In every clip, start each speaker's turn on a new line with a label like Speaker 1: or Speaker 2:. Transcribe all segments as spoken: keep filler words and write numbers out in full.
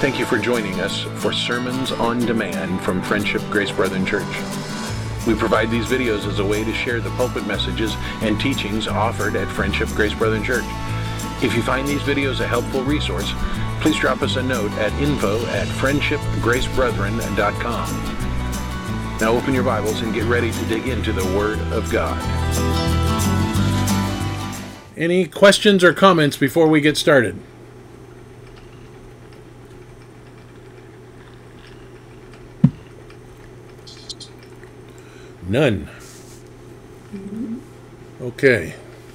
Speaker 1: Thank you for joining us for Sermons on Demand from Friendship Grace Brethren Church. We provide these videos as a way to share the pulpit messages and teachings offered at Friendship Grace Brethren Church. If you find these videos a helpful resource, please drop us a note at info at friendship grace brethren dot com. Now open your Bibles and get ready to dig into the Word of God. Any questions or comments before we get started? None. Okay.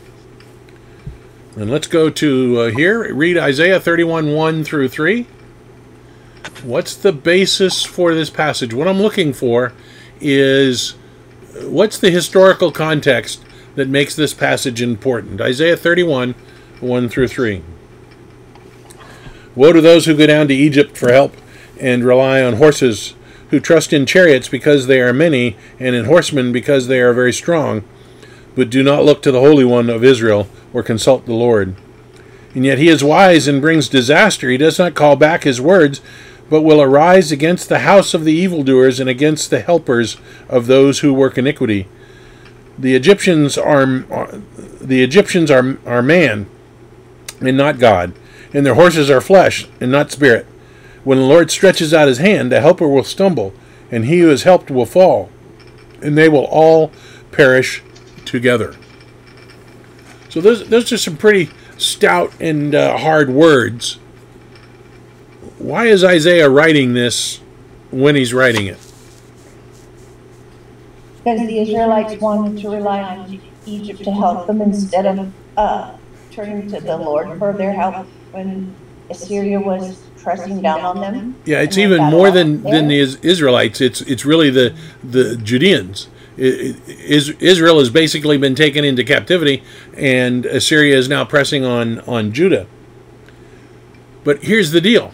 Speaker 1: And let's go to uh, here. Read Isaiah thirty-one, one through three. What's the basis for this passage? What I'm looking for is what's the historical context that makes this passage important? Isaiah thirty-one, one through three. Woe to those who go down to Egypt for help and rely on horses, who trust in chariots because they are many, and in horsemen because they are very strong, but do not look to the Holy One of Israel or consult the Lord. And yet he is wise and brings disaster. He does not call back his words, but will arise against the house of the evildoers and against the helpers of those who work iniquity. The Egyptians are, are the Egyptians are, are man and not God, and their horses are flesh and not spirit. When the Lord stretches out his hand, the helper will stumble, and he who is helped will fall, and they will all perish together. So those, those are some pretty stout and uh, hard words. Why is Isaiah writing this when he's writing it?
Speaker 2: Because the Israelites wanted to rely on Egypt to help them instead of uh, turning to the Lord for their help when Assyria was pressing down on them.
Speaker 1: Yeah, it's even more than, than the Israelites. It's it's really the the Judeans. It, it, Israel has basically been taken into captivity, and Assyria is now pressing on, on Judah. But here's the deal.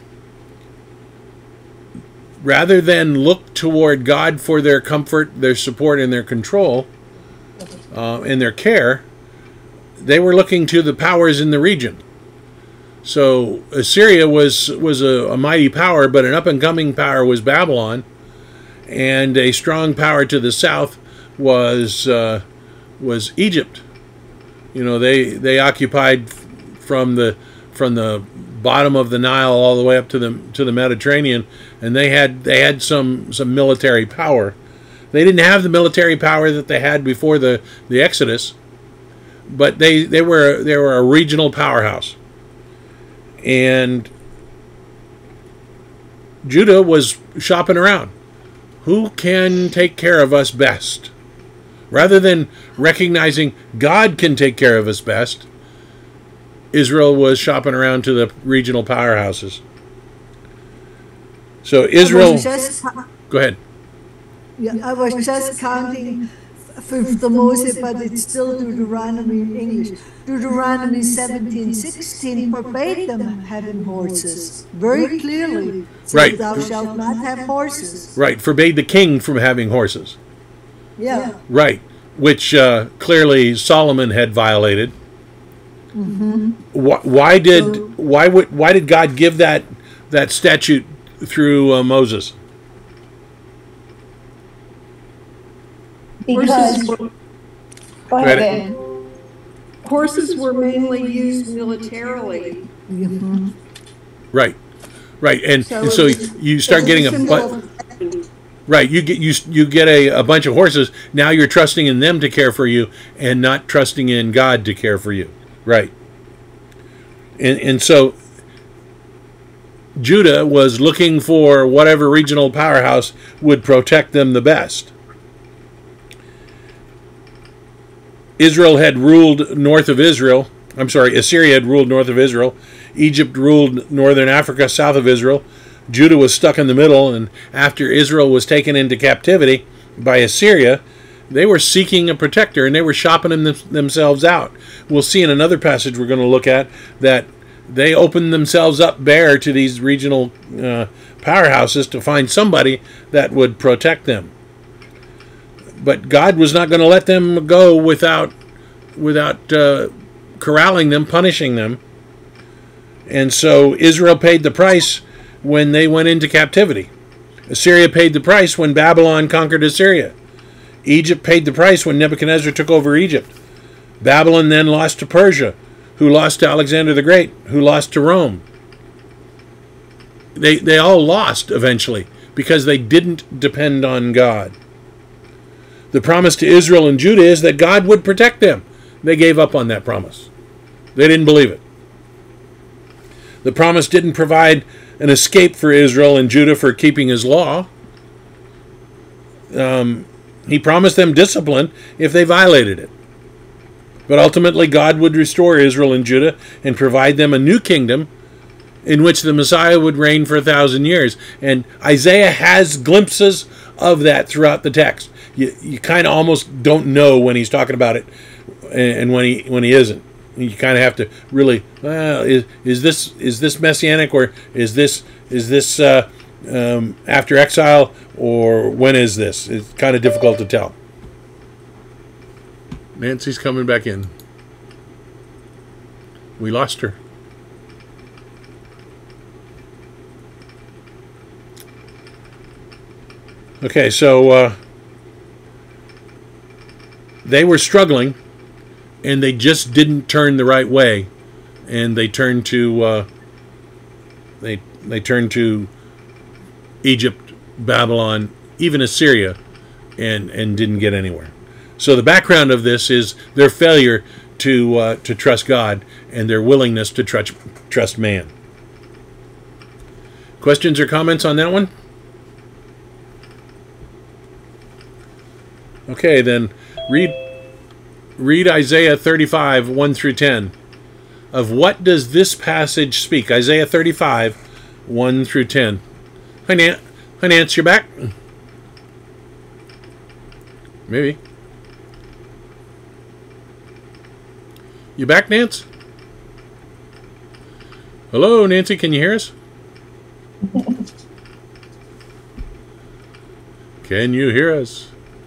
Speaker 1: Rather than look toward God for their comfort, their support, and their control, uh, and their care, they were looking to the powers in the region. So Assyria was was a, a mighty power, but an up-and-coming power was Babylon, and a strong power to the south was uh, was Egypt. You know, they they occupied from the from the bottom of the Nile all the way up to the to the Mediterranean, and they had they had some some military power. They didn't have the military power that they had before the, the Exodus, but they they were they were a regional powerhouse. And Judah was shopping around. Who can take care of us best? Rather than recognizing God can take care of us best, Israel was shopping around to the regional powerhouses. So Israel...
Speaker 3: Just,
Speaker 1: go ahead.
Speaker 3: Yeah, I was just counting Fifth Moses, but it's still Deuteronomy in English. Deuteronomy seventeen sixteen forbade them having horses very clearly. So
Speaker 1: right.
Speaker 3: Thou shalt not have horses.
Speaker 1: Right. Forbade the king from having horses.
Speaker 3: Yeah.
Speaker 1: Right. Which uh, clearly Solomon had violated.
Speaker 3: Mm-hmm.
Speaker 1: Why, why did
Speaker 3: so,
Speaker 1: why would why did God give that that statute through uh, Moses?
Speaker 2: Because, go ahead, Ben.
Speaker 4: Horses were mainly used militarily.
Speaker 3: Mm-hmm.
Speaker 1: Right, right, and so, and so you start getting a but, right. You get you you get a, a bunch of horses. Now you're trusting in them to care for you, and not trusting in God to care for you. Right, and and so Judah was looking for whatever regional powerhouse would protect them the best. Israel had ruled north of Israel. I'm sorry, Assyria had ruled north of Israel. Egypt ruled northern Africa, south of Israel. Judah was stuck in the middle, and after Israel was taken into captivity by Assyria, they were seeking a protector, and they were shopping them, themselves out. We'll see in another passage we're going to look at that they opened themselves up bare to these regional uh, powerhouses to find somebody that would protect them. But God was not going to let them go without without uh, corralling them, punishing them. And so Israel paid the price when they went into captivity. Assyria paid the price when Babylon conquered Assyria. Egypt paid the price when Nebuchadnezzar took over Egypt. Babylon then lost to Persia, who lost to Alexander the Great, who lost to Rome. They, they all lost eventually because they didn't depend on God. The promise to Israel and Judah is that God would protect them. They gave up on that promise. They didn't believe it. The promise didn't provide an escape for Israel and Judah for keeping his law. Um, he promised them discipline if they violated it. But ultimately, God would restore Israel and Judah and provide them a new kingdom in which the Messiah would reign for a thousand years. And Isaiah has glimpses of that throughout the text. You, you kind of almost don't know when he's talking about it and when he when he isn't. You kind of have to really, well, is, is this is this messianic, or is this is this uh, um, after exile, or when is this? It's kind of difficult to tell. Nancy's coming back in. We lost her. Okay, so uh, they were struggling, and they just didn't turn the right way, and they turned to uh, they they turned to Egypt, Babylon, even Assyria, and and didn't get anywhere. So the background of this is their failure to uh, to trust God and their willingness to trust trust man. Questions or comments on that one? Okay, then read read Isaiah thirty-five, one through ten. Of what does this passage speak? Isaiah thirty-five, one through ten. Hi, Nan- Hi Nance, you're back? Maybe. You back, Nance? Hello, Nancy, can you hear us? Can you hear us?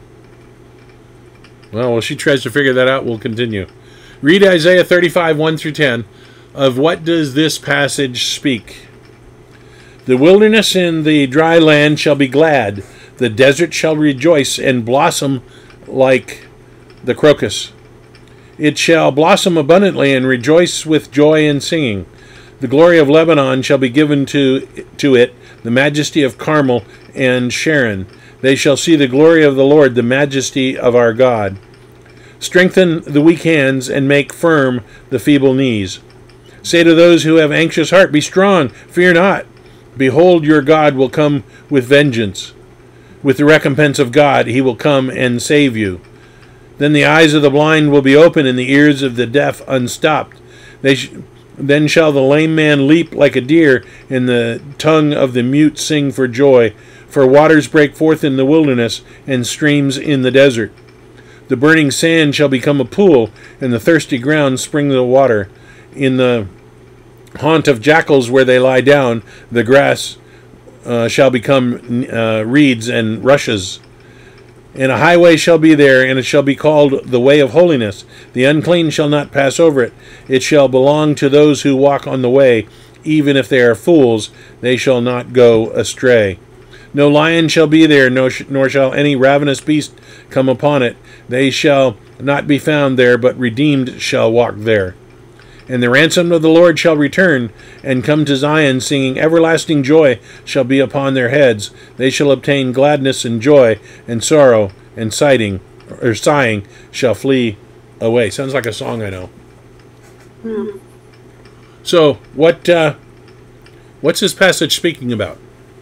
Speaker 1: Well, while she tries to figure that out, we'll continue. Read Isaiah thirty-five, one through ten. Of what does this passage speak? The wilderness and the dry land shall be glad. The desert shall rejoice and blossom like the crocus. It shall blossom abundantly and rejoice with joy and singing. The glory of Lebanon shall be given to, to it, the majesty of Carmel and Sharon. They shall see the glory of the Lord, the majesty of our God. Strengthen the weak hands and make firm the feeble knees. Say to those who have anxious heart, be strong, fear not. Behold, your God will come with vengeance. With the recompense of God, he will come and save you. Then the eyes of the blind will be open and the ears of the deaf unstopped. They sh- then shall the lame man leap like a deer, and the tongue of the mute sing for joy. For waters break forth in the wilderness, and streams in the desert. The burning sand shall become a pool, and the thirsty ground springs of water. In the haunt of jackals where they lie down, the grass uh, shall become uh, reeds and rushes. And a highway shall be there, and it shall be called the way of holiness. The unclean shall not pass over it. It shall belong to those who walk on the way. Even if they are fools, they shall not go astray. No lion shall be there, no sh- nor shall any ravenous beast come upon it. They shall not be found there, but redeemed shall walk there. And the ransom of the Lord shall return, and come to Zion, singing, everlasting joy shall be upon their heads. They shall obtain gladness and joy, and sorrow and sighing, or sighing shall flee away. Sounds like a song I know.
Speaker 4: Hmm.
Speaker 1: So, what uh, what's this passage speaking about?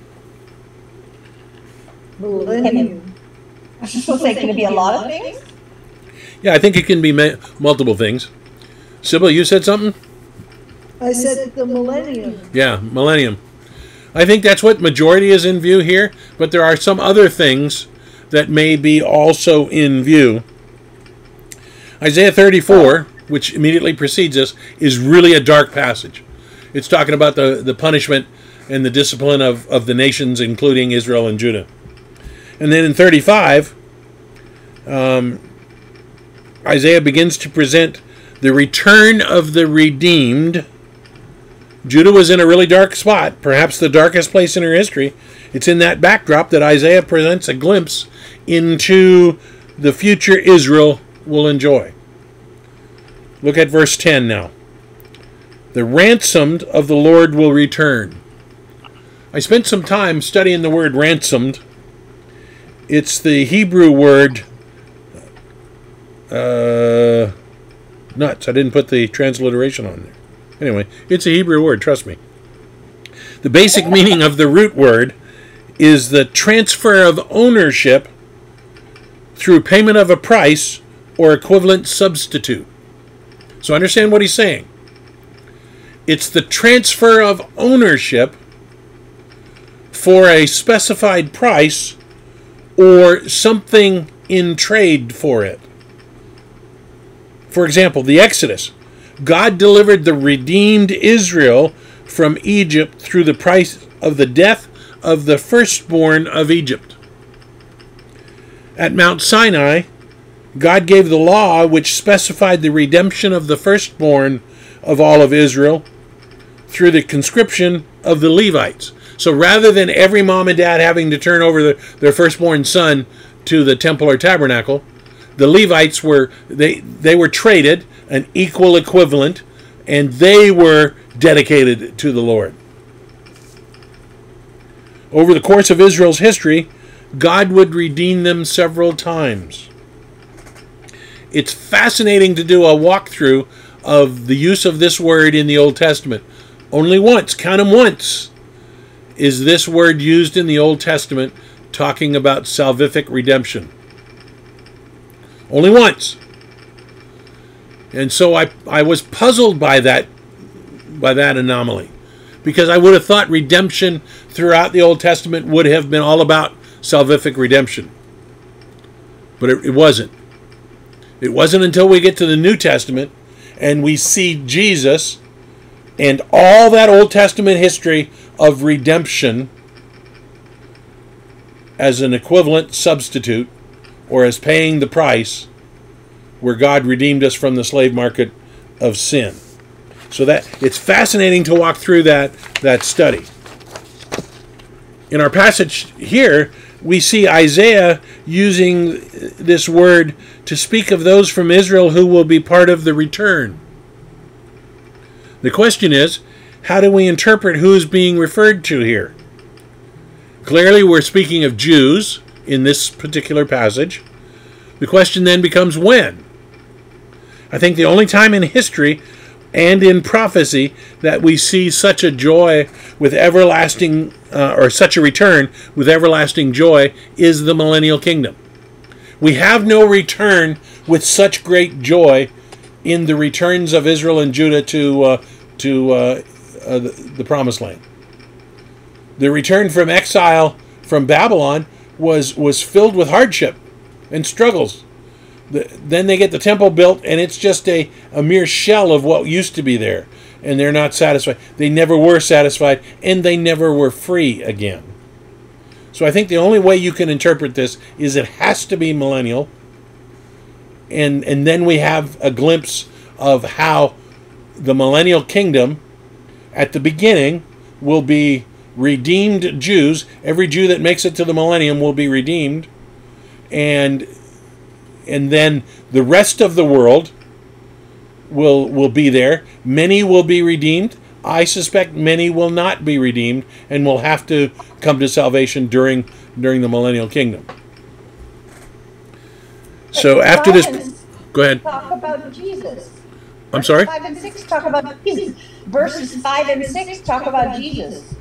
Speaker 3: Millennium.
Speaker 2: I was supposed to say, can it be a lot of things?
Speaker 1: Yeah, I think it can be ma- multiple things. Sybil, you said something?
Speaker 3: I said the millennium.
Speaker 1: Yeah, millennium. I think that's what majority is in view here, but there are some other things that may be also in view. Isaiah thirty-four, which immediately precedes this, is really a dark passage. It's talking about the, the punishment and the discipline of, of the nations, including Israel and Judah. And then in thirty-five, um, Isaiah begins to present the return of the redeemed Judah was in a really dark spot, perhaps the darkest place in her history. It's in that backdrop that Isaiah presents a glimpse into the future Israel will enjoy. Look at verse ten now. The ransomed of the Lord will return. I spent some time studying the word ransomed. It's the Hebrew word uh, nuts. I didn't put the transliteration on there. Anyway, it's a Hebrew word, trust me. The basic meaning of the root word is the transfer of ownership through payment of a price or equivalent substitute. So understand what he's saying. It's the transfer of ownership for a specified price or something in trade for it. For example, the Exodus. God delivered the redeemed Israel from Egypt through the price of the death of the firstborn of Egypt. At Mount Sinai, God gave the law which specified the redemption of the firstborn of all of Israel through the conscription of the Levites. So rather than every mom and dad having to turn over the, their firstborn son to the temple or tabernacle, the Levites were they they were traded an equal equivalent, and they were dedicated to the Lord. Over the course of Israel's history, God would redeem them several times. It's fascinating to do a walkthrough of the use of this word in the Old Testament. Only once, count them once, is this word used in the Old Testament talking about salvific redemption. Only once. And so I, I was puzzled by that, by that anomaly, because I would have thought redemption throughout the Old Testament would have been all about salvific redemption. But it, it wasn't. It wasn't until we get to the New Testament and we see Jesus and all that Old Testament history of redemption as an equivalent substitute or as paying the price where God redeemed us from the slave market of sin. So that it's fascinating to walk through that, that study. In our passage here, we see Isaiah using this word to speak of those from Israel who will be part of the return. The question is, how do we interpret who is being referred to here? Clearly, we're speaking of Jews in this particular passage. The question then becomes when. I think the only time in history and in prophecy that we see such a joy with everlasting, uh, or such a return with everlasting joy is the millennial kingdom. We have no return with such great joy in the returns of Israel and Judah to uh, to uh, uh, the, the promised land. The return from exile from Babylon was was filled with hardship and struggles. The, then they get the temple built, and it's just a, a mere shell of what used to be there, and they're not satisfied. They never were satisfied, and they never were free again. So I think the only way you can interpret this is it has to be millennial, and and then we have a glimpse of how the millennial kingdom at the beginning will be redeemed Jews. Every Jew that makes it to the millennium will be redeemed, and and then the rest of the world will will be there. Many will be redeemed. I suspect many will not be redeemed and will have to come to salvation during during the millennial kingdom. So after this, go ahead.
Speaker 2: Talk about Jesus.
Speaker 1: I'm sorry?
Speaker 2: Five and six talk about Jesus. Verses five and six talk about Jesus.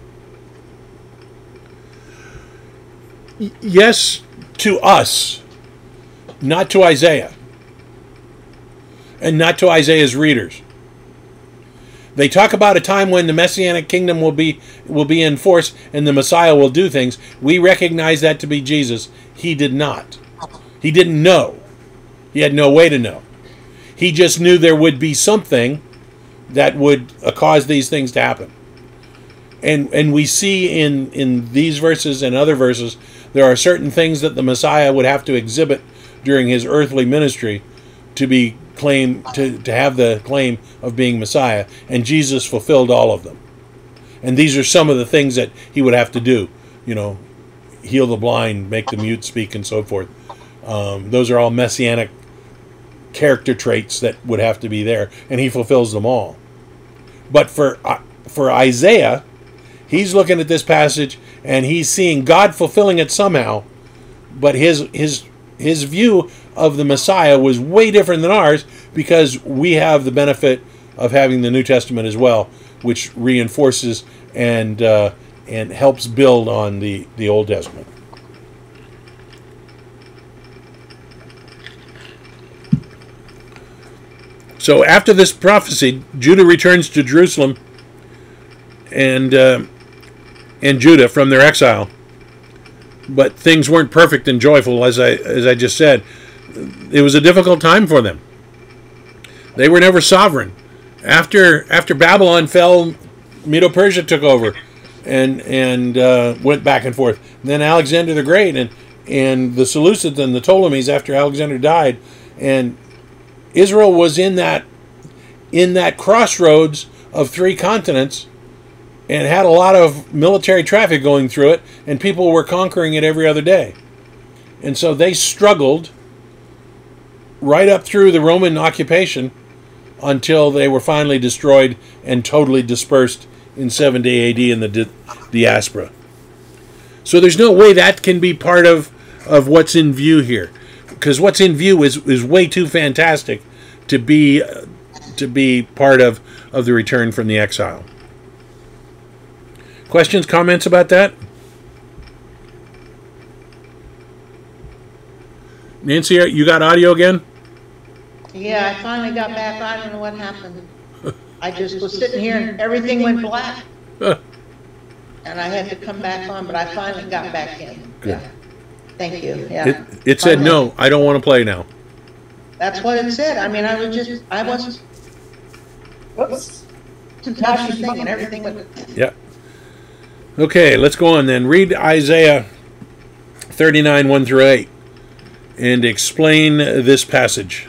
Speaker 1: Yes, to us, not to Isaiah, and not to Isaiah's readers. They talk about a time when the Messianic kingdom will be will be in force and the Messiah will do things. We recognize that to be Jesus. He did not. He didn't know. He had no way to know. He just knew there would be something that would uh, cause these things to happen. And and we see in, in these verses and other verses, there are certain things that the Messiah would have to exhibit during his earthly ministry to be claim to, to have the claim of being Messiah, and Jesus fulfilled all of them. And these are some of the things that he would have to do, you know, heal the blind, make the mute speak, and so forth. Um, those are all messianic character traits that would have to be there, and he fulfills them all. But for uh, for Isaiah, he's looking at this passage and he's seeing God fulfilling it somehow, but his his his view of the Messiah was way different than ours, because we have the benefit of having the New Testament as well, which reinforces and uh, and helps build on the, the Old Testament. So after this prophecy, Judah returns to Jerusalem and uh, and Judah from their exile. But things weren't perfect and joyful, as I as I just said. It was a difficult time for them. They were never sovereign. After after Babylon fell, Medo-Persia took over, and and uh, went back and forth. And then Alexander the Great and and the Seleucids and the Ptolemies after Alexander died, and Israel was in that in that crossroads of three continents, and had a lot of military traffic going through it, and people were conquering it every other day. And so they struggled right up through the Roman occupation until they were finally destroyed and totally dispersed in seventy A D in the di- diaspora. So there's no way that can be part of, of what's in view here, because what's in view is, is way too fantastic to be uh, to be part of, of the return from the exile. Questions, comments about that? Nancy, you got audio again?
Speaker 5: Yeah, I finally got back. I don't know what happened. I just was sitting here and everything went black. And I had to come back on, but I finally got back in.
Speaker 1: Good.
Speaker 5: Yeah. Thank you. Yeah.
Speaker 1: It, it said, no, I don't want to play now.
Speaker 5: That's what it said. I mean, I was just, I wasn't,
Speaker 2: Whoops.
Speaker 5: touching thing and everything went.
Speaker 1: Yeah. Okay, let's go on then. Read Isaiah thirty-nine, one through eight, and explain this passage.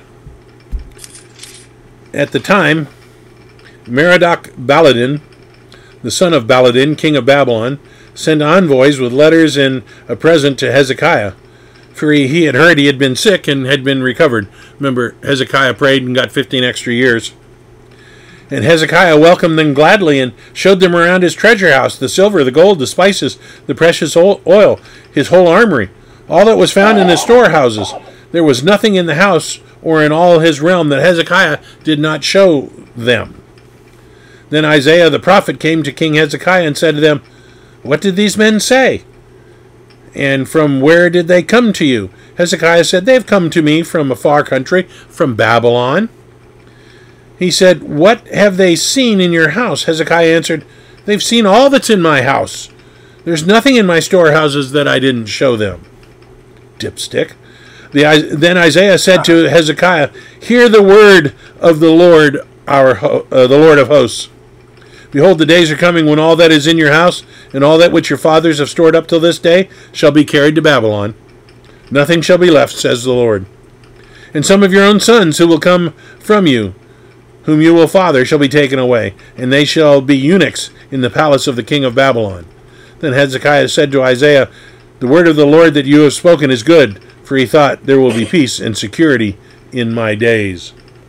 Speaker 1: At the time, Merodach-Baladan, the son of Baladan, king of Babylon, sent envoys with letters and a present to Hezekiah, for he, he had heard he had been sick and had been recovered. Remember, Hezekiah prayed and got fifteen extra years. And Hezekiah welcomed them gladly and showed them around his treasure house, the silver, the gold, the spices, the precious oil, his whole armory, all that was found in his storehouses. There was nothing in the house or in all his realm that Hezekiah did not show them. Then Isaiah the prophet came to King Hezekiah and said to them, "What did these men say? And from where did they come to you?" Hezekiah said, "They have come to me from a far country, from Babylon." He said, "What have they seen in your house?" Hezekiah answered, "They've seen all that's in my house. There's nothing in my storehouses that I didn't show them." Dipstick. The, then Isaiah said to Hezekiah, "Hear the word of the Lord, our uh, the Lord of hosts. Behold, the days are coming when all that is in your house and all that which your fathers have stored up till this day shall be carried to Babylon. Nothing shall be left, says the Lord. And some of your own sons who will come from you, whom you will father, shall be taken away, and they shall be eunuchs in the palace of the king of Babylon." Then Hezekiah said to Isaiah, "The word of the Lord that you have spoken is good, for he thought, there will be peace and security in my days."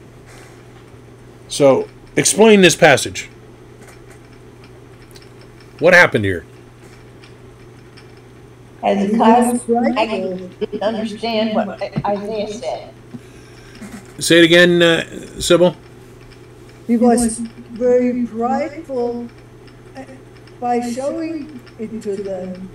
Speaker 1: So, explain this passage. What happened here?
Speaker 2: Hezekiah, I didn't understand what Isaiah said.
Speaker 1: Say it again, uh, Sybil.
Speaker 3: He was very prideful by showing it to them.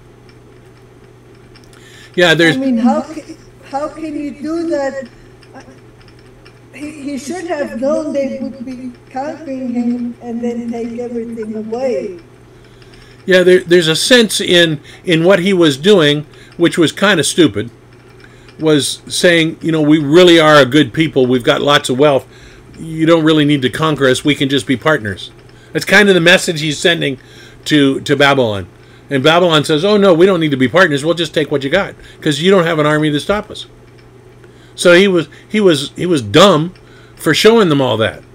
Speaker 1: Yeah, there's.
Speaker 3: I mean, how can, how can you do that? He, he should have known they would be conquering him and then take everything away.
Speaker 1: Yeah, there, there's a sense in in what he was doing, which was kind of stupid, was saying, you know, we really are a good people. We've got lots of wealth. You don't really need to conquer us. We can just be partners. That's kind of the message he's sending to, to Babylon. And Babylon says, oh, no, we don't need to be partners. We'll just take what you got because you don't have an army to stop us. So he was he was he was dumb for showing them all that.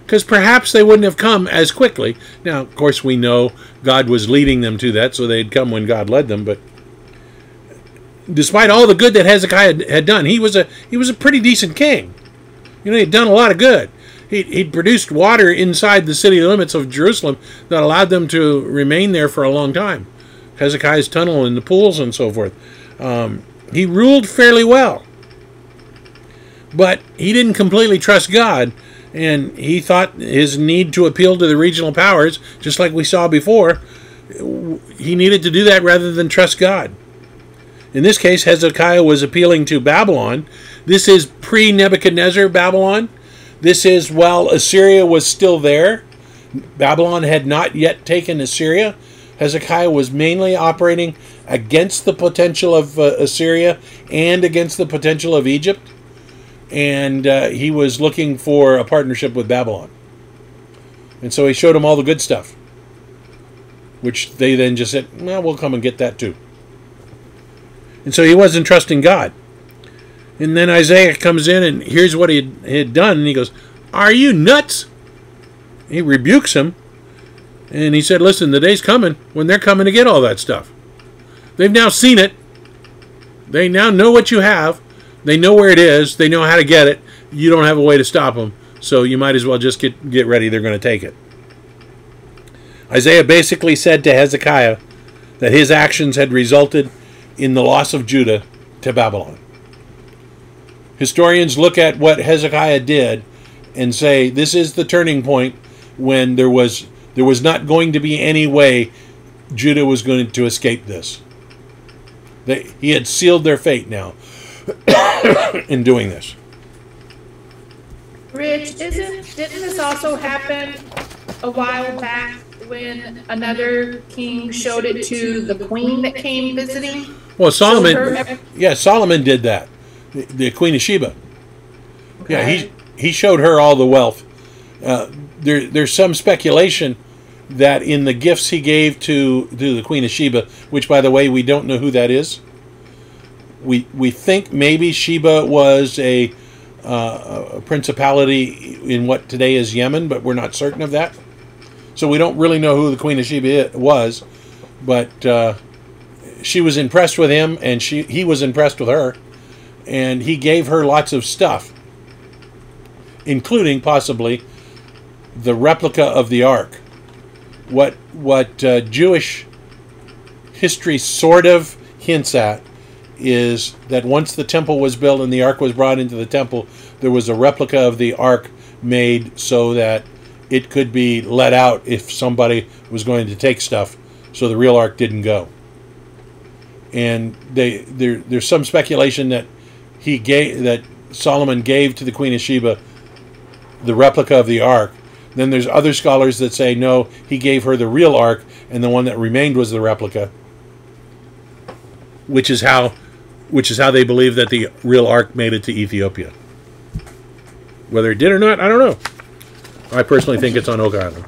Speaker 1: because perhaps they wouldn't have come as quickly. Now, of course, we know God was leading them to that, so they'd come when God led them. But despite all the good that Hezekiah had, had done, he was a he was a pretty decent king. You know, he'd done a lot of good. He, he'd produced water inside the city limits of Jerusalem that allowed them to remain there for a long time. Hezekiah's tunnel and the pools and so forth. Um, he ruled fairly well. But he didn't completely trust God, and he thought his need to appeal to the regional powers, just like we saw before, he needed to do that rather than trust God. In this case, Hezekiah was appealing to Babylon. This is pre-Nebuchadnezzar Babylon. This is while Assyria was still there. Babylon had not yet taken Assyria. Hezekiah was mainly operating against the potential of uh, Assyria and against the potential of Egypt. And uh, he was looking for a partnership with Babylon. And so he showed them all the good stuff, which they then just said, well, we'll come and get that too. And so he wasn't trusting God. And then Isaiah comes in and here's what he had done. And he goes, are you nuts? He rebukes him. And he said, listen, the day's coming when they're coming to get all that stuff. They've now seen it. They now know what you have. They know where it is. They know how to get it. You don't have a way to stop them. So you might as well just get, get ready. They're going to take it. Isaiah basically said to Hezekiah that his actions had resulted in the loss of Judah to Babylon. Historians look at what Hezekiah did and say this is the turning point when there was there was not going to be any way Judah was going to escape this. They, he had sealed their fate now in doing this.
Speaker 6: Rich, isn't didn't this also happen a while back when another king showed it to the queen that came visiting?
Speaker 1: Well, Solomon,
Speaker 6: her-
Speaker 1: yeah, Solomon did that. The, the Queen of Sheba.
Speaker 6: Okay.
Speaker 1: Yeah, he he showed her all the wealth. Uh, there, there's some speculation that in the gifts he gave to, to the Queen of Sheba, which, by the way, we don't know who that is. We we think maybe Sheba was a, uh, a principality in what today is Yemen, but we're not certain of that. So we don't really know who the Queen of Sheba was, but uh, she was impressed with him, and she he was impressed with her, and he gave her lots of stuff, including possibly the replica of the Ark. What what uh, Jewish history sort of hints at is that once the temple was built and the Ark was brought into the temple, there was a replica of the Ark made so that it could be let out if somebody was going to take stuff, so the real Ark didn't go. And they there there's some speculation that he gave that Solomon gave to the Queen of Sheba the replica of the Ark. Then there's other scholars that say no, he gave her the real Ark, and the one that remained was the replica, which is how, which is how they believe that the real Ark made it to Ethiopia. Whether it did or not, I don't know. I personally think it's on Oak Island.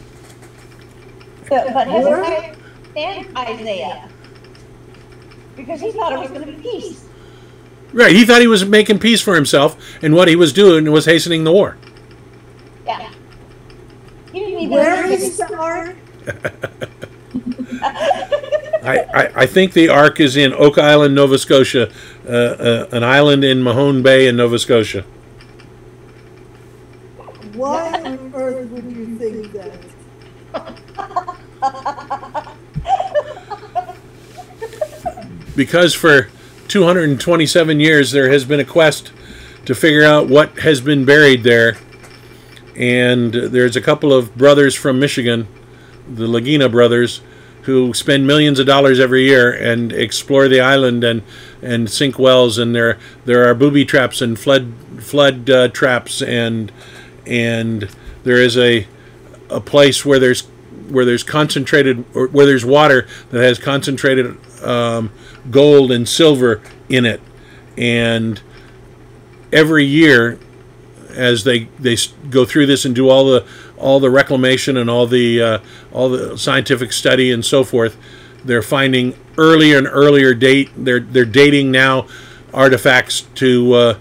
Speaker 2: But, but Hezekiah and Isaiah, because he thought it was going to be peace.
Speaker 1: Right, he thought he was making peace for himself, and what he was doing was hastening the war.
Speaker 2: Yeah. He didn't even
Speaker 3: Where is the Ark?
Speaker 1: I, I, I think the Ark is in Oak Island, Nova Scotia, uh, uh, an island in Mahone Bay in Nova Scotia.
Speaker 3: Why on earth would you think that?
Speaker 1: Because for two hundred twenty-seven years there has been a quest to figure out what has been buried there. And there's a couple of brothers from Michigan, the Lagina brothers, who spend millions of dollars every year and explore the island and, and sink wells. And there there are booby traps and flood flood uh, traps, and and there is a a place where there's where there's concentrated or where there's water that has concentrated um, gold and silver in it. And every year, as they, they go through this and do all the all the reclamation and all the uh, all the scientific study and so forth, they're finding earlier and earlier date. They're they're dating now artifacts to uh,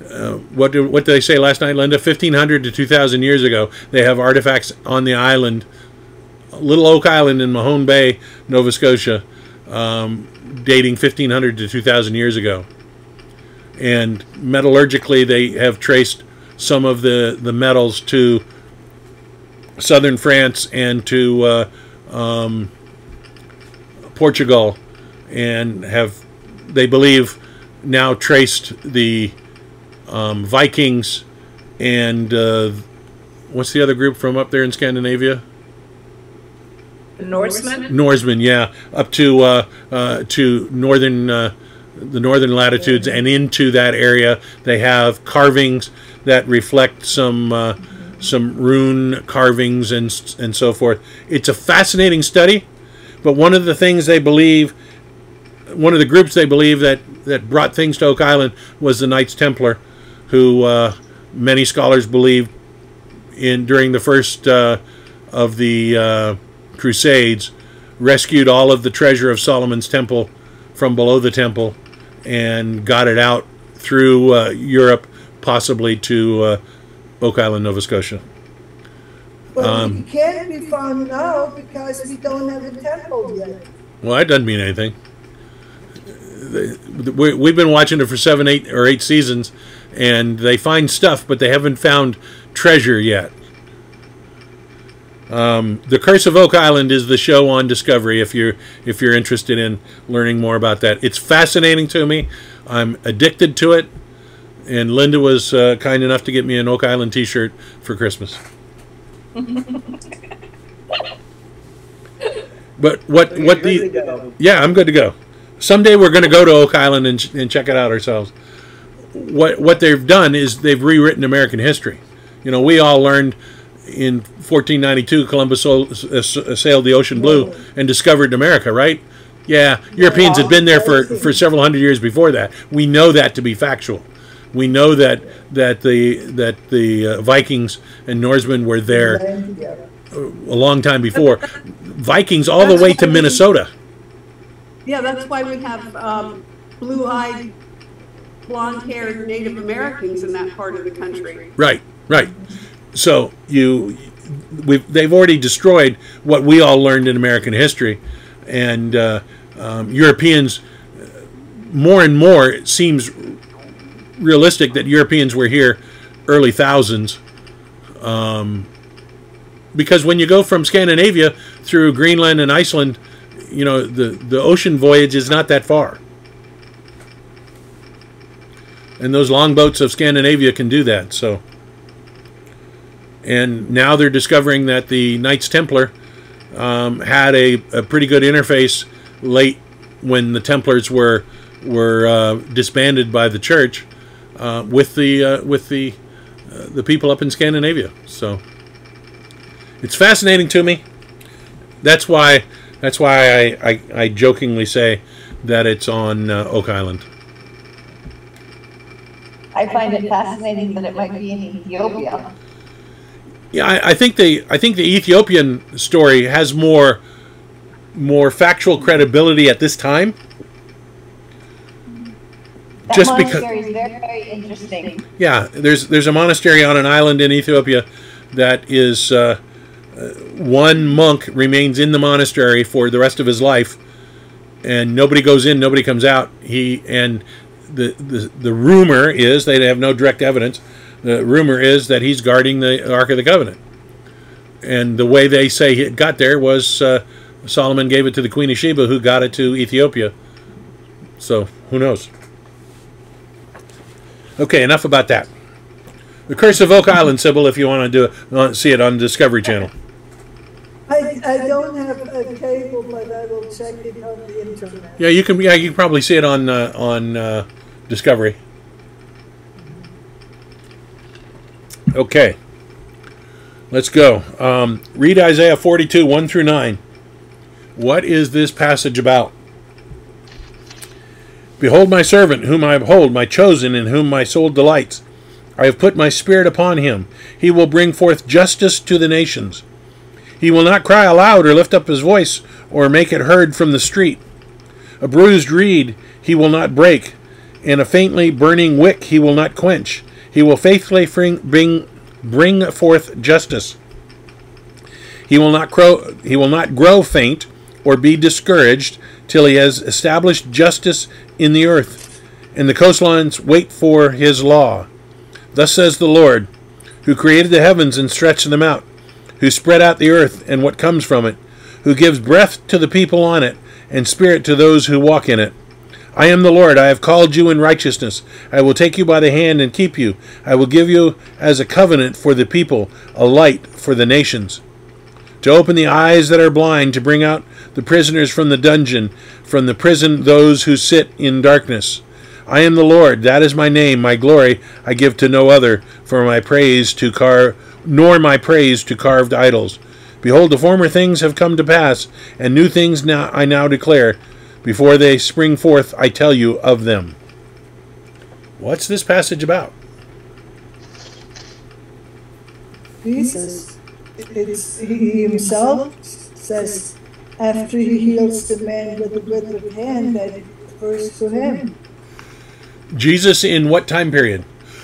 Speaker 1: uh, what do, what did they say last night, Linda? fifteen hundred to two thousand years ago, they have artifacts on the island, Little Oak Island in Mahone Bay, Nova Scotia, um, dating fifteen hundred to two thousand years ago. And metallurgically, they have traced some of the, the metals to southern France and to uh, um, Portugal, and have, they believe, now traced the um, Vikings and uh, what's the other group from up there in Scandinavia?
Speaker 6: The Norsemen?
Speaker 1: Norsemen, yeah, up to uh, uh, to northern uh, the northern latitudes and into that area. They have carvings that reflect some uh, some rune carvings and and so forth. It's a fascinating study, but one of the things they believe, one of the groups they believe that that brought things to Oak Island was the Knights Templar, who uh, many scholars believe in during the first uh, of the uh, Crusades, rescued all of the treasure of Solomon's temple from below the temple and got it out through uh, Europe, possibly to uh, Oak Island, Nova Scotia.
Speaker 3: But
Speaker 1: Um,
Speaker 3: it can't be found now because we don't have a temple yet.
Speaker 1: Well, that doesn't mean anything. We- We've been watching it for seven, eight, or eight seasons, and they find stuff, but they haven't found treasure yet. Um, The Curse of Oak Island is the show on Discovery. If you're if you're interested in learning more about that, it's fascinating to me. I'm addicted to it, and Linda was uh, kind enough to get me an Oak Island T-shirt for Christmas. But what what the yeah, I'm good to go. Someday we're going to go to Oak Island and, ch- and check it out ourselves. What what they've done is they've rewritten American history. You know, we all learned in fourteen ninety-two Columbus sol- uh, sailed the ocean blue and discovered America, right? Yeah, Europeans had been there for, for several hundred years before that. We know that to be factual. We know that that the that the uh, Vikings and Norsemen were there a long time before. Vikings all the way to Minnesota.
Speaker 4: Yeah, that's why we have um, blue-eyed, blonde-haired Native Americans in that part of the country.
Speaker 1: Right, right. So you, we've they've already destroyed what we all learned in American history, and uh, um, Europeans. More and more, it seems realistic that Europeans were here early thousands. Um, because when you go from Scandinavia through Greenland and Iceland, you know, the, the ocean voyage is not that far. And those longboats of Scandinavia can do that. So, and now they're discovering that the Knights Templar um, had a, a pretty good interface late when the Templars were were uh, disbanded by the church uh, with the uh, with the uh, the people up in Scandinavia. So it's fascinating to me. That's why that's why I, I, I jokingly say that it's on uh, Oak Island.
Speaker 2: I find it fascinating that it might be in Ethiopia.
Speaker 1: Yeah, I, I think the I think the Ethiopian story has more more factual credibility at this time.
Speaker 2: That
Speaker 1: Just because-
Speaker 2: monastery is very, very interesting.
Speaker 1: Yeah, there's there's a monastery on an island in Ethiopia that is uh, uh, one monk remains in the monastery for the rest of his life, and nobody goes in, nobody comes out. He and the the the rumor is, they have no direct evidence. The rumor is that he's guarding the Ark of the Covenant, and the way they say it got there was uh, Solomon gave it to the Queen of Sheba, who got it to Ethiopia. So who knows? Okay, enough about that. The Curse of Oak Island, Sybil, if you want to do it, want to see it on the Discovery Channel.
Speaker 3: I, I don't have a cable, but I will check it on the internet.
Speaker 1: Yeah, you can. Yeah, you can probably see it on uh, on uh, Discovery. Okay, let's go. Um, read Isaiah forty-two, one through nine. What is this passage about? Behold my servant, whom I uphold, my chosen, in whom my soul delights. I have put my spirit upon him. He will bring forth justice to the nations. He will not cry aloud or lift up his voice or make it heard from the street. A bruised reed he will not break, and a faintly burning wick he will not quench. He will faithfully bring, bring forth justice. He will not grow, he will not grow faint or be discouraged till he has established justice in the earth, and the coastlines wait for his law. Thus says the Lord, who created the heavens and stretched them out, who spread out the earth and what comes from it, who gives breath to the people on it, and spirit to those who walk in it. I am the Lord, I have called you in righteousness. I will take you by the hand and keep you. I will give you as a covenant for the people, a light for the nations. To open the eyes that are blind, to bring out the prisoners from the dungeon, from the prison those who sit in darkness. I am the Lord, that is my name, my glory I give to no other, for my praise to car nor my praise to carved idols. Behold, the former things have come to pass, and new things now I now declare. Before they spring forth, I tell you of them. What's this passage about?
Speaker 3: Jesus. It's, he himself says, after he heals the man with the withered hand, that it refers to him.
Speaker 1: Jesus in what time period?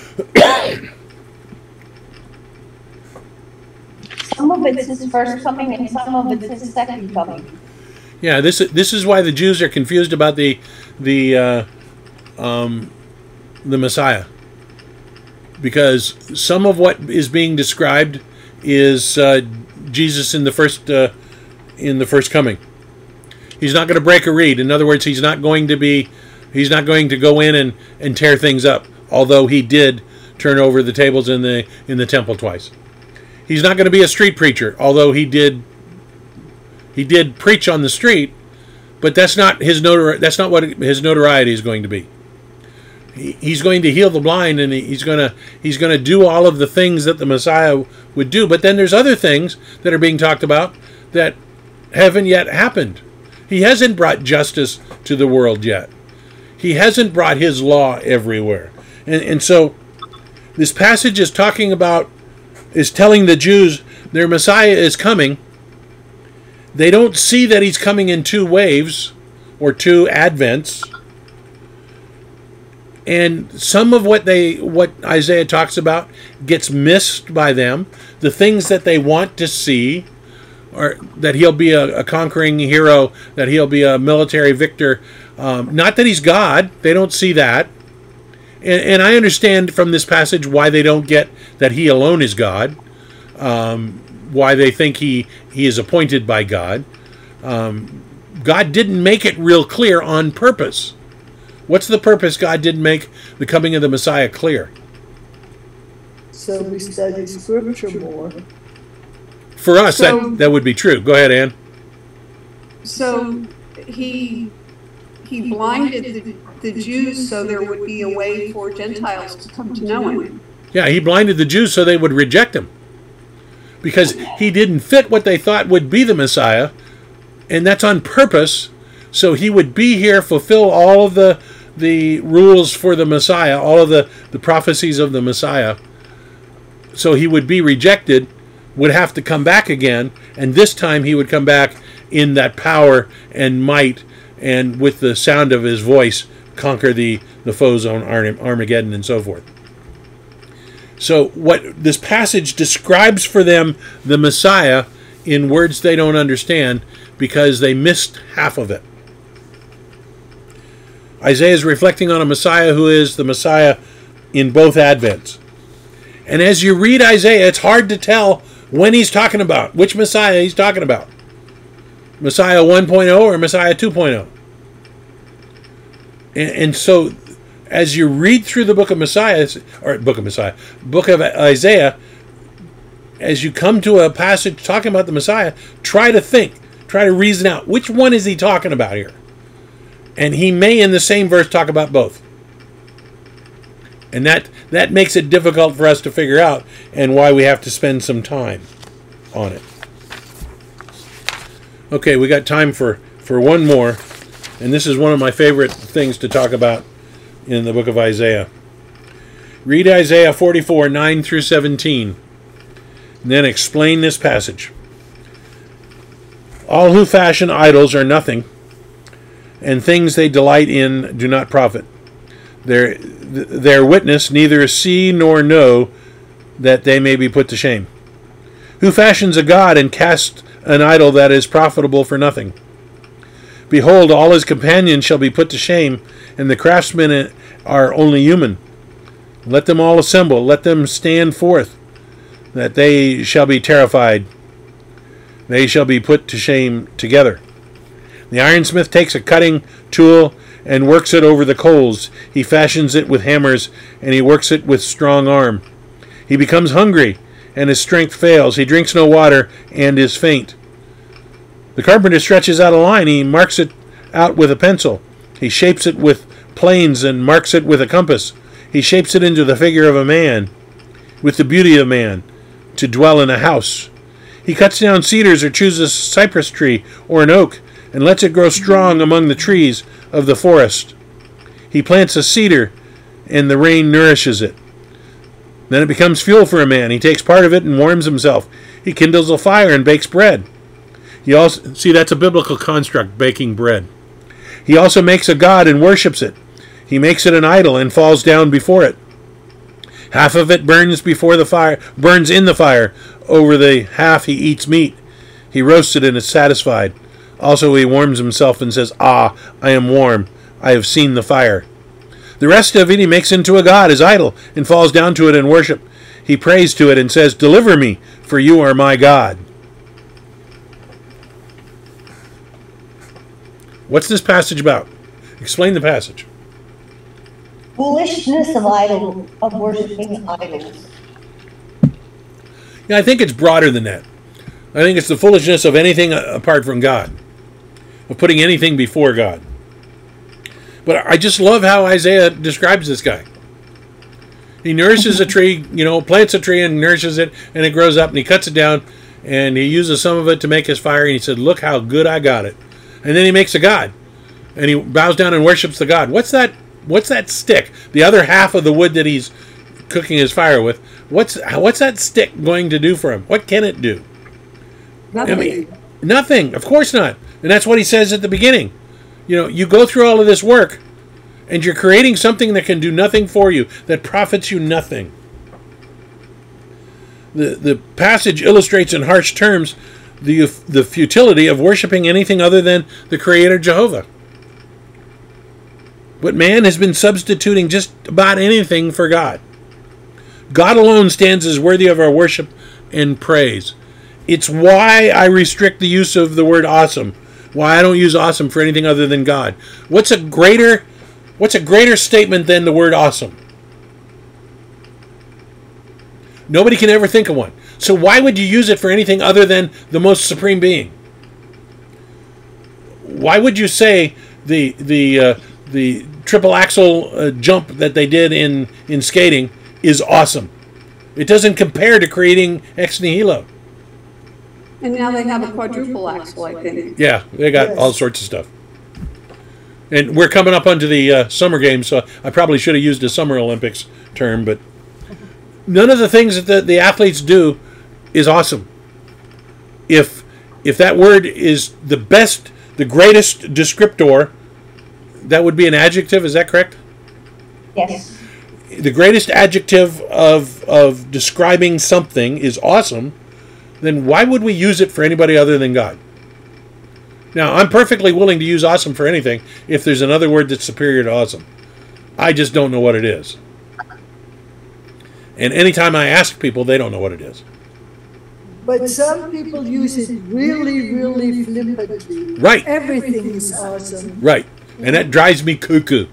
Speaker 2: Some of it's his first coming and some of it's his second coming.
Speaker 1: Yeah, this this is why the Jews are confused about the the uh, um, the Messiah, because some of what is being described is uh, Jesus in the first uh, in the first coming. He's not going to break a reed. In other words, he's not going to be he's not going to go in and, and tear things up. Although he did turn over the tables in the in the temple twice. He's not going to be a street preacher, although he did he did preach on the street, but that's not his notori- that's not what his notoriety is going to be. He, he's going to heal the blind, and he's going to he's going to do all of the things that the Messiah would do. But then there's other things that are being talked about that haven't yet happened. He hasn't brought justice to the world yet. He hasn't brought his law everywhere, and and so this passage is talking about. Is telling the Jews their Messiah is coming. They don't see that he's coming in two waves or two advents. And some of what they what Isaiah talks about gets missed by them. The things that they want to see are that he'll be a, a conquering hero, that he'll be a military victor. Um, not that he's God. They don't see that. And, and I understand from this passage why they don't get that he alone is God, um, why they think he, he is appointed by God. Um, God didn't make it real clear on purpose. What's the purpose God didn't make the coming of the Messiah clear?
Speaker 3: So we study Scripture more.
Speaker 1: For us,
Speaker 4: So-
Speaker 1: that, that would be true. Go ahead, Ann.
Speaker 4: So he he blinded the, the Jews so there would be a way for Gentiles to come to know him.
Speaker 1: Yeah, he blinded the Jews so they would reject him. Because he didn't fit what they thought would be the Messiah, and that's on purpose, so he would be here, fulfill all of the the rules for the Messiah, all of the, the prophecies of the Messiah. So he would be rejected, would have to come back again, and this time he would come back in that power and might, and with the sound of his voice, conquer the, the foes on Armageddon and so forth. So what this passage describes for them the Messiah in words they don't understand because they missed half of it. Isaiah is reflecting on a Messiah who is the Messiah in both Advents. And as you read Isaiah, it's hard to tell when he's talking about, which Messiah he's talking about. Messiah one point oh or Messiah two point oh. And, and so as you read through the book of Messiah, or book of Messiah, book of Isaiah, as you come to a passage talking about the Messiah, try to think, try to reason out, which one is he talking about here? And he may in the same verse talk about both. And that, that makes it difficult for us to figure out, and why we have to spend some time on it. Okay, we got time for, for one more, and this is one of my favorite things to talk about in the book of Isaiah. Read Isaiah forty-four, nine through seventeen, and then explain this passage. All who fashion idols are nothing, and things they delight in do not profit. their their witness neither see nor know, that they may be put to shame. Who fashions a god and casts an idol that is profitable for nothing? Behold, all his companions shall be put to shame, and the craftsmen are only human. Let them all assemble, let them stand forth, that they shall be terrified. They shall be put to shame together. The ironsmith takes a cutting tool and works it over the coals. He fashions it with hammers, and he works it with strong arm. He becomes hungry, and his strength fails. He drinks no water, and is faint. The carpenter stretches out a line. He marks it out with a pencil. He shapes it with planes and marks it with a compass. He shapes it into the figure of a man, with the beauty of man, to dwell in a house. He cuts down cedars or chooses a cypress tree or an oak, and lets it grow strong among the trees of the forest. He plants a cedar, and the rain nourishes it. Then it becomes fuel for a man. He takes part of it and warms himself. He kindles a fire and bakes bread. He also, see, that's a biblical construct, baking bread. He also makes a god and worships it. He makes it an idol and falls down before it. Half of it burns before the fire, burns in the fire. Over the half he eats meat. He roasts it and is satisfied. Also he warms himself and says, "Ah, I am warm. I have seen the fire." The rest of it he makes into a god, his idol, and falls down to it in worship. He prays to it and says, "Deliver me, for you are my God." What's this passage about? Explain the passage.
Speaker 2: Foolishness of idol, of worshiping idols.
Speaker 1: Yeah, I think it's broader than that. I think it's the foolishness of anything apart from God, of putting anything before God. But I just love how Isaiah describes this guy. He nourishes a tree, you know, plants a tree and nourishes it, and it grows up, and he cuts it down, and he uses some of it to make his fire, and he said, "Look how good I got it." And then he makes a god, and he bows down and worships the god. What's that? What's that stick? The other half of the wood that he's cooking his fire with. What's what's that stick going to do for him? What can it do?
Speaker 4: Nothing.
Speaker 1: I mean, nothing. Of course not. And that's what he says at the beginning. You know, you go through all of this work, and you're creating something that can do nothing for you, that profits you nothing. The the passage illustrates in harsh terms the the futility of worshiping anything other than the Creator Jehovah. But man has been substituting just about anything for God. God alone stands as worthy of our worship and praise. It's why I restrict the use of the word awesome. Why I don't use awesome for anything other than God. What's a greater what's a greater statement than the word awesome? Nobody can ever think of one. So why would you use it for anything other than the most supreme being? Why would you say the the uh, the triple axel uh, jump that they did in in skating is awesome? It doesn't compare to creating ex nihilo.
Speaker 4: And now they have a quadruple axle, I think.
Speaker 1: Yeah, they got
Speaker 3: Yes.
Speaker 1: all sorts of stuff. And we're coming up onto the uh, summer games, so I probably should have used a Summer Olympics term, but none of the things that the, the athletes do is awesome. If if that word is the best, the greatest descriptor, that would be an adjective, is that correct?
Speaker 2: Yes.
Speaker 1: The greatest adjective of of describing something is awesome, then why would we use it for anybody other than God? Now, I'm perfectly willing to use awesome for anything if there's another word that's superior to awesome. I just don't know what it is. And anytime I ask people, they don't know what it is.
Speaker 3: But some people use it really, really flippantly.
Speaker 1: Right.
Speaker 3: Everything is awesome.
Speaker 1: Right. And that drives me cuckoo.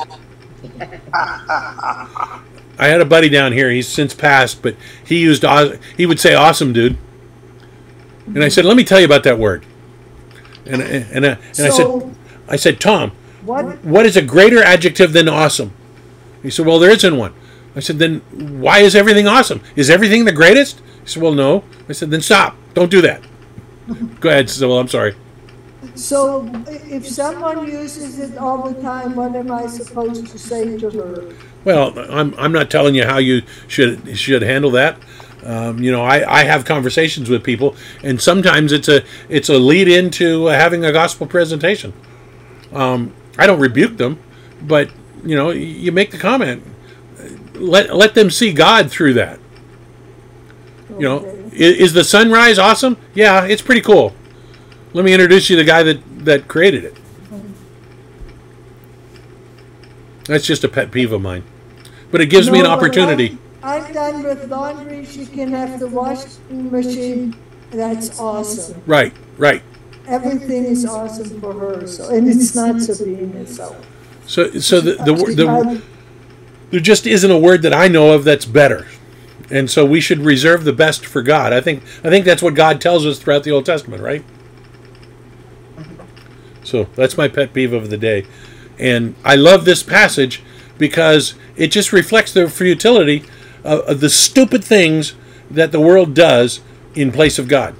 Speaker 1: I had a buddy down here. He's since passed, but he used aw- he would say "awesome, dude," and I said, "Let me tell you about that word." And and and I said,
Speaker 3: So-
Speaker 1: I said, "Tom,
Speaker 3: What?
Speaker 1: what is a greater adjective than awesome?" He said, "Well, there isn't one." I said, "Then why is everything awesome? Is everything the greatest?" He said, "Well, no." I said, "Then stop. Don't do that." Go ahead. So, well, I'm sorry.
Speaker 3: So if someone uses it all the time, what am I supposed to say to her?
Speaker 1: Well, I'm I'm not telling you how you should should handle that. Um, you know, I, I have conversations with people, and sometimes it's a it's a lead into having a gospel presentation. Um, I don't rebuke them, but you know, you make the comment. Let let them see God through that. You know, is, is the sunrise awesome? Yeah, it's pretty cool. Let me introduce you to the guy that, that created it. That's just a pet peeve of mine. But it gives me an
Speaker 3: No, but
Speaker 1: opportunity.
Speaker 3: I'm, I'm done with laundry. She can have the washing machine. That's awesome.
Speaker 1: Right, right.
Speaker 3: Everything is awesome for her. So, and it's not Sabina. So,
Speaker 1: So so the the,
Speaker 3: She's
Speaker 1: the,
Speaker 3: not-
Speaker 1: there just isn't a word that I know of that's better. And so we should reserve the best for God. I think I think that's what God tells us throughout the Old Testament, right? So that's my pet peeve of the day. And I love this passage because it just reflects the futility of, of the stupid things that the world does in place of God.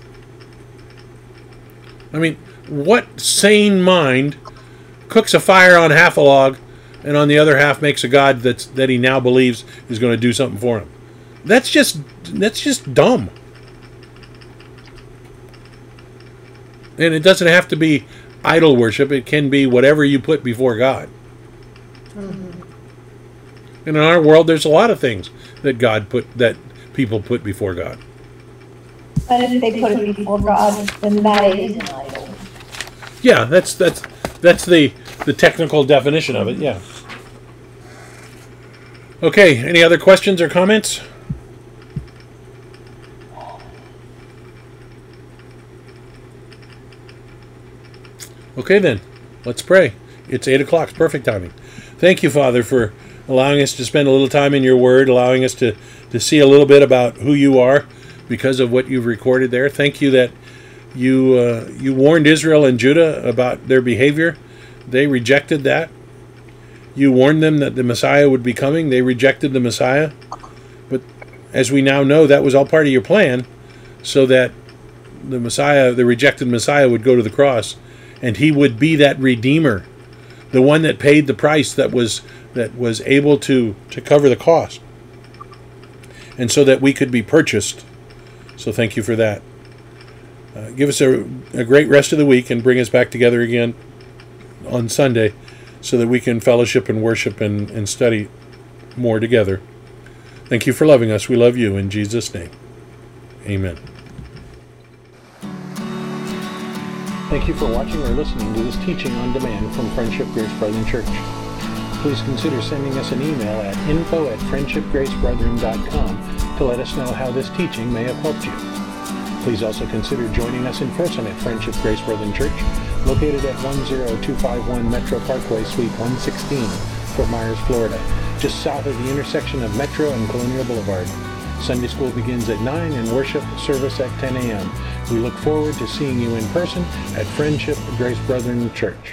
Speaker 1: I mean, what sane mind cooks a fire on half a log and on the other half makes a God that's that he now believes is going to do something for him? That's just that's just dumb. And it doesn't have to be idol worship. It can be whatever you put before God. Mm-hmm. And in our world, there's a lot of things that God put that people put before God.
Speaker 2: But if they put it before God, then that is an idol.
Speaker 1: Yeah, that's that's that's the the technical definition of it. Yeah. Okay. Any other questions or comments? Okay, then. Let's pray. It's eight o'clock. It's perfect timing. Thank you, Father, for allowing us to spend a little time in your word, allowing us to, to see a little bit about who you are because of what you've recorded there. Thank you that you uh, you warned Israel and Judah about their behavior. They rejected that. You warned them that the Messiah would be coming. They rejected the Messiah. But as we now know, that was all part of your plan so that the Messiah, the rejected Messiah, would go to the cross. And he would be that redeemer, the one that paid the price that was that was able to, to cover the cost. And so that we could be purchased. So thank you for that. Uh, give us a, a great rest of the week and bring us back together again on Sunday so that we can fellowship and worship and, and study more together. Thank you for loving us. We love you in Jesus' name. Amen. Thank you for watching or listening to this teaching on demand from Friendship Grace Brethren Church. Please consider sending us an email at info at friendship grace brethren dot com to let us know how this teaching may have helped you. Please also consider joining us in person at Friendship Grace Brethren Church, located at one zero two five one Metro Parkway, Suite one sixteen, Fort Myers, Florida, just south of the intersection of Metro and Colonial Boulevard. Sunday school begins at nine and worship service at ten a.m. We look forward to seeing you in person at Friendship Grace Brethren Church.